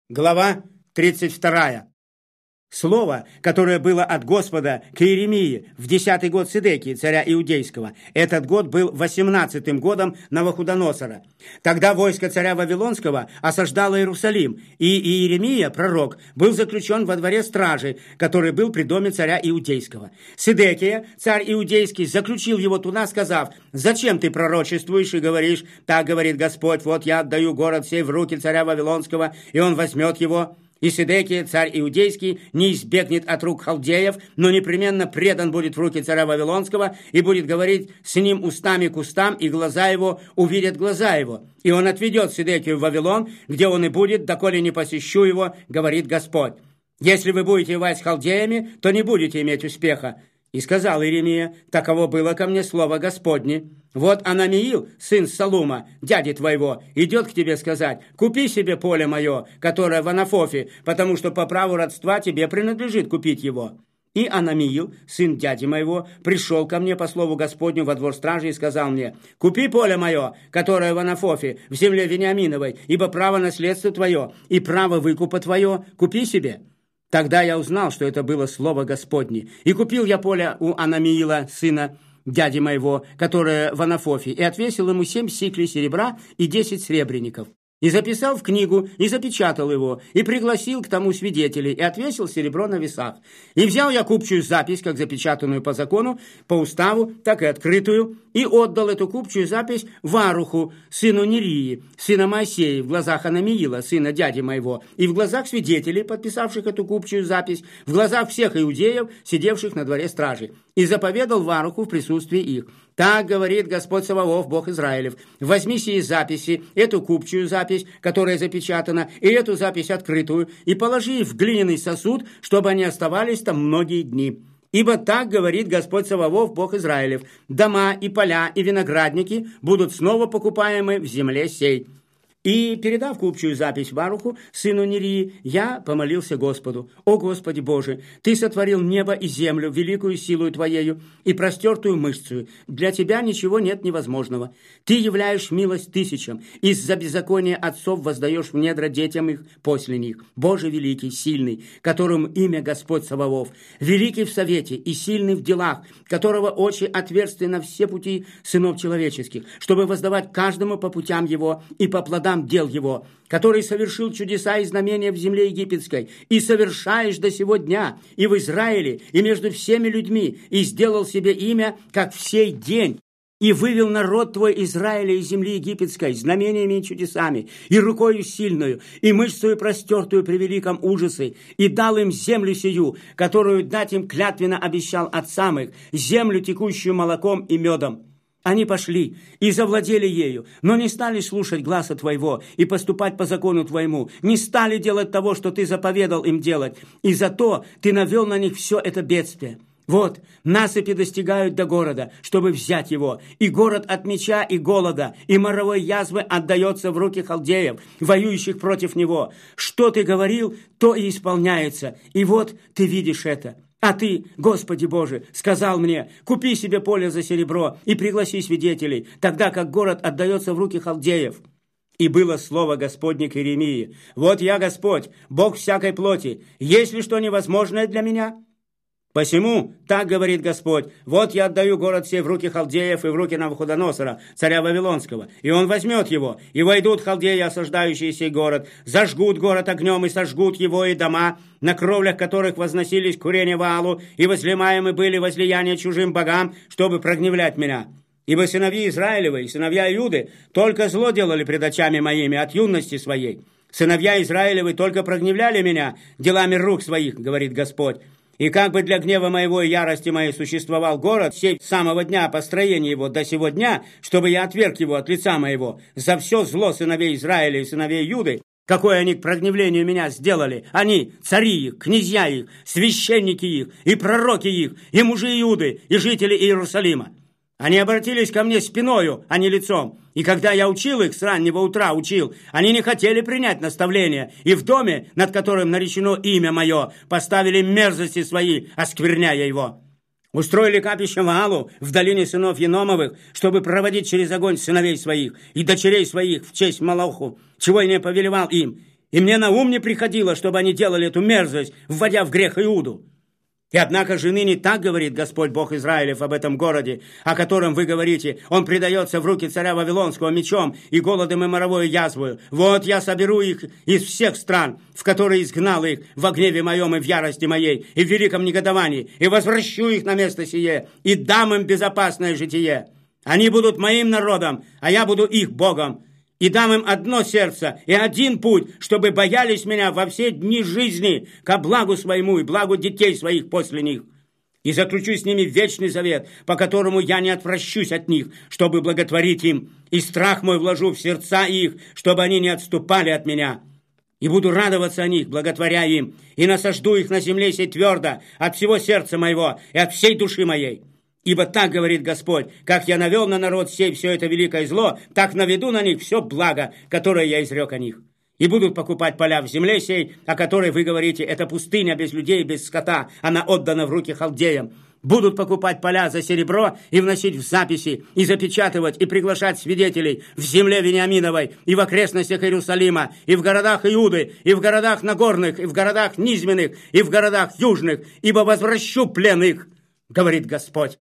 Глава 32. Слово, которое было от Господа к Иеремии в 10-й год Седекии, царя Иудейского. Этот год был 18-м годом Навуходоносора. Тогда войско царя Вавилонского осаждало Иерусалим, и Иеремия, пророк, был заключен во дворе стражи, который был при доме царя Иудейского. Седекия, царь Иудейский, заключил его туда, сказав: «Зачем ты пророчествуешь и говоришь, так говорит Господь, вот я отдаю город сей в руки царя Вавилонского, и он возьмет его». И Седекия, царь Иудейский, не избегнет от рук халдеев, но непременно предан будет в руки царя Вавилонского и будет говорить с ним устами к устам, и глаза его увидят глаза его. И он отведет Седекию в Вавилон, где он и будет, доколе не посещу его, говорит Господь. Если вы будете воевать с халдеями, то не будете иметь успеха. И сказал Иеремия: таково было ко мне слово Господне. Вот Анамиил, сын Салума, дяди твоего, идет к тебе сказать: купи себе поле мое, которое в Анафофе, потому что по праву родства тебе принадлежит купить его. И Анамиил, сын дяди моего, пришел ко мне по слову Господню во двор стражи и сказал мне: купи поле мое, которое в Анафофе, в земле Вениаминовой, ибо право наследства твое и право выкупа твое купи себе. Тогда я узнал, что это было слово Господне, и купил я поле у Анамиила, сына дяди моего, которое в Анафофе, и отвесил ему 7 сиклей серебра и 10 сребреников. И записал в книгу, и запечатал его, и пригласил к тому свидетелей, и отвесил серебро на весах. И взял я купчую запись, как запечатанную по закону, по уставу, так и открытую, и отдал эту купчую запись Варуху, сыну Нерии, сына Моисея, в глазах Анамиила, сына дяди моего, и в глазах свидетелей, подписавших эту купчую запись, в глазах всех иудеев, сидевших на дворе стражи. И заповедал Варуху в присутствии их: так говорит Господь Саваоф, Бог Израилев: возьми сии записи, эту купчую запись, которая запечатана, и эту запись открытую, и положи их в глиняный сосуд, чтобы они оставались там многие дни. Ибо так говорит Господь Саваоф, Бог Израилев: дома и поля и виноградники будут снова покупаемы в земле сей». И, передав купчую запись Варуху, сыну Нерии, я помолился Господу: «О Господи Боже, Ты сотворил небо и землю великую силою Твоею и простертую мышцею. Для Тебя ничего нет невозможного. Ты являешь милость тысячам, из-за беззакония отцов воздаешь в недра детям их после них. Боже великий, сильный, которому имя Господь Саваоф, великий в совете и сильный в делах, которого очи отверсты на все пути сынов человеческих, чтобы воздавать каждому по путям его и по плодам дел его, который совершил чудеса и знамения в земле египетской, и совершаешь до сего дня и в Израиле, и между всеми людьми, и сделал себе имя, как в сей день, и вывел народ твой Израиля из земли египетской знамениями и чудесами, и рукою сильную, и мышцею простертую при великом ужасе, и дал им землю сию, которую дать им клятвенно обещал отцам их, землю, текущую молоком и медом. Они пошли и завладели ею, но не стали слушать гласа Твоего и поступать по закону Твоему, не стали делать того, что Ты заповедал им делать, и зато Ты навел на них все это бедствие. Вот, насыпи достигают до города, чтобы взять его, и город от меча и голода, и моровой язвы отдается в руки халдеев, воюющих против него. Что Ты говорил, то и исполняется, и вот Ты видишь это. А Ты, Господи Боже, сказал мне: купи себе поле за серебро и пригласи свидетелей, тогда как город отдается в руки халдеев». И было слово Господне к Иеремии: «Вот я, Господь, Бог всякой плоти, есть ли что невозможное для меня? Посему, так говорит Господь: вот я отдаю город сей в руки халдеев и в руки Навуходоносора, царя Вавилонского, и он возьмет его, и войдут халдеи, осаждающие сей город, зажгут город огнем и сожгут его и дома, на кровлях которых возносились курения Ваалу, и возлимаемы были возлияния чужим богам, чтобы прогневлять меня. Ибо сыновья Израилевы и сыновья Иуды только зло делали пред очами моими от юности своей. Сыновья Израилевы только прогневляли меня делами рук своих, говорит Господь. И как бы для гнева моего и ярости моей существовал город сей с самого дня построения его до сего дня, чтобы я отверг его от лица моего за все зло сыновей Израиля и сыновей Юды, какое они к прогневлению меня сделали, они, цари их, князья их, священники их, и пророки их, и мужи Иуды, и жители Иерусалима. Они обратились ко мне спиною, а не лицом. И когда я учил их, с раннего утра учил, они не хотели принять наставление, и в доме, над которым наречено имя мое, поставили мерзости свои, оскверняя его. Устроили капище Ваалу в долине сынов Еномовых, чтобы проводить через огонь сыновей своих и дочерей своих в честь Молоху, чего я не повелевал им. И мне на ум не приходило, чтобы они делали эту мерзость, вводя в грех Иуду. И однако же ныне так говорит Господь Бог Израилев об этом городе, о котором вы говорите: он предается в руки царя Вавилонского мечом и голодом и моровой язвою. Вот я соберу их из всех стран, в которые изгнал их во гневе моем и в ярости моей, и в великом негодовании, и возвращу их на место сие, и дам им безопасное житие. Они будут моим народом, а я буду их Богом. И дам им одно сердце и один путь, чтобы боялись меня во все дни жизни, ко благу своему и благу детей своих после них. И заключу с ними вечный завет, по которому я не отвращусь от них, чтобы благотворить им, и страх мой вложу в сердца их, чтобы они не отступали от меня. И буду радоваться о них, благотворя им, и насажду их на земле сей твердо от всего сердца моего и от всей души моей. Ибо так говорит Господь: как я навел на народ сей все это великое зло, так наведу на них все благо, которое я изрек о них. И будут покупать поля в земле сей, о которой вы говорите: это пустыня без людей и без скота, она отдана в руки халдеям. Будут покупать поля за серебро и вносить в записи, и запечатывать, и приглашать свидетелей в земле Вениаминовой, и в окрестностях Иерусалима, и в городах Иуды, и в городах Нагорных, и в городах Низменных, и в городах Южных, ибо возвращу плен их, говорит Господь.